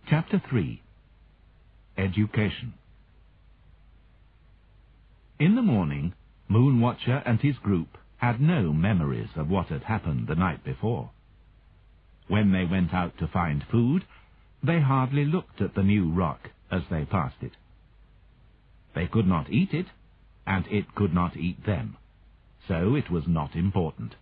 Chapter 3. Education. In the morning, Moonwatcher and his group had no memories of what had happened the night before. When they went out to find food, they hardly looked at the new rock as they passed it. They could not eat it, and it could not eat them, so it was not important.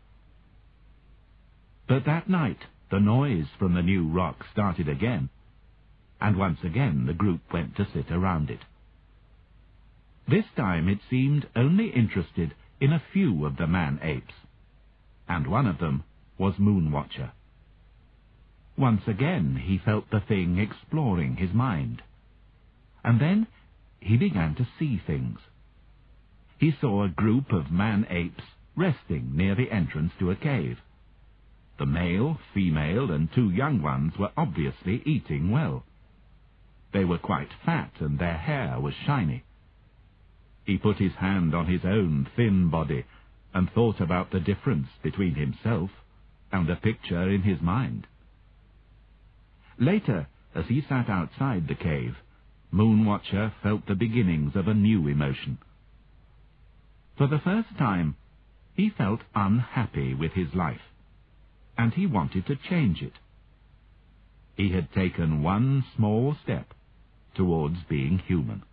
But that night, the noise from the new rock started again, and once again the group went to sit around it. This time it seemed only interested in a few of the man-apes, and one of them was Moonwatcher. Once again he felt the thing exploring his mind, and then he began to see things. He saw a group of man-apes resting near the entrance to a cave. The male, female, and two young ones were obviously eating well. They were quite fat, and their hair was shiny. He put his hand on his own thin body and thought about the difference between himself and the picture in his mind. Later, as he sat outside the cave, Moonwatcher felt the beginnings of a new emotion. For the first time, he felt unhappy with his life, and he wanted to change it. He had taken one small step towards being human.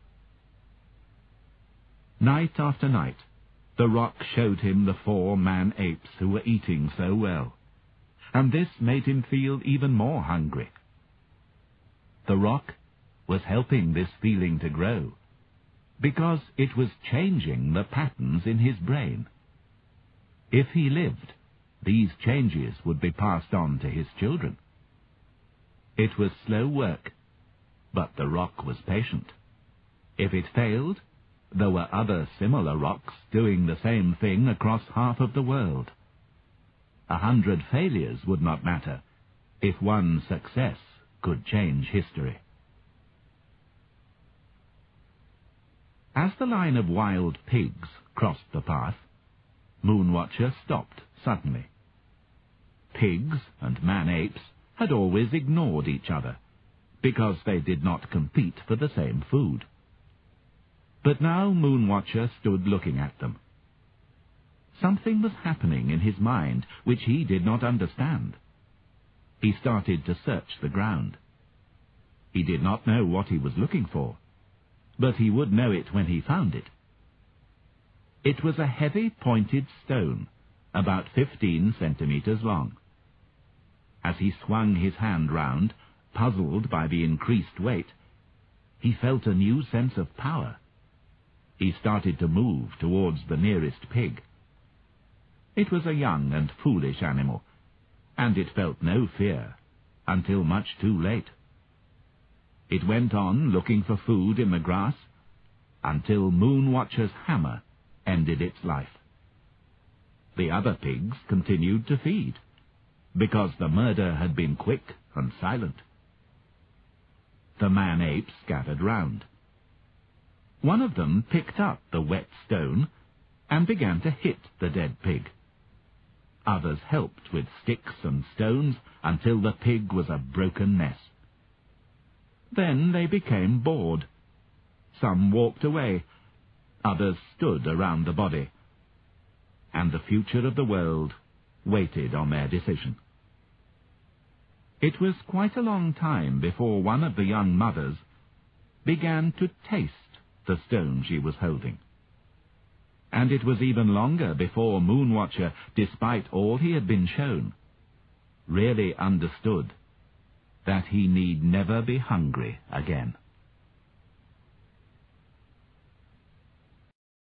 Night after night, the rock showed him the 4 man-apes who were eating so well, and this made him feel even more hungry. The rock was helping this feeling to grow, because it was changing the patterns in his brain. If he lived, these changes would be passed on to his children. It was slow work, but the rock was patient. If it failed, there were other similar rocks doing the same thing across half of the world. 100 failures would not matter if one success could change history. As the line of wild pigs crossed the path, Moonwatcher stopped suddenly. Pigs and man-apes had always ignored each other, because they did not compete for the same food. But now Moonwatcher stood looking at them. Something was happening in his mind which he did not understand. He started to search the ground. He did not know what he was looking for, but he would know it when he found it. It was a heavy pointed stone, about 15 centimeters long. As he swung his hand round, puzzled by the increased weight, he felt a new sense of power. He started to move towards the nearest pig. It was a young and foolish animal, and it felt no fear until much too late. It went on looking for food in the grass until Moonwatcher's hammer ended its life. The other pigs continued to feed, because the murder had been quick and silent. The man-apes scattered round. One of them picked up the wet stone and began to hit the dead pig. Others helped with sticks and stones until the pig was a broken mess. Then they became bored. Some walked away, others stood around the body, and the future of the world waited on their decision. It was quite a long time before one of the young mothers began to taste the stone she was holding. And it was even longer before Moonwatcher, despite all he had been shown, really understood that he need never be hungry again.